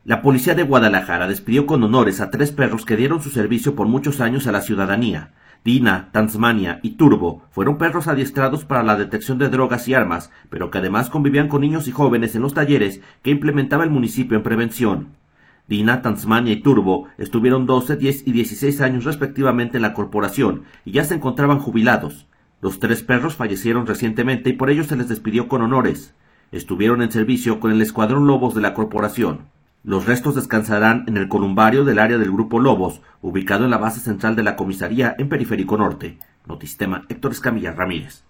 La policía de Guadalajara despidió con honores a 3 perros que dieron su servicio por muchos años a la ciudadanía. Dina, Tasmania y Turbo fueron perros adiestrados para la detección de drogas y armas, pero que además convivían con niños y jóvenes en los talleres que implementaba el municipio en prevención. Dina, Tasmania y Turbo estuvieron 12, 10 y 16 años respectivamente en la corporación y ya se encontraban jubilados. Los 3 perros fallecieron recientemente y por ello se les despidió con honores. Estuvieron en servicio con el Escuadrón Lobos de la corporación. Los restos descansarán en el columbario del área del Grupo Lobos, ubicado en la base central de la comisaría en Periférico Norte. Notistema, Héctor Escamilla Ramírez.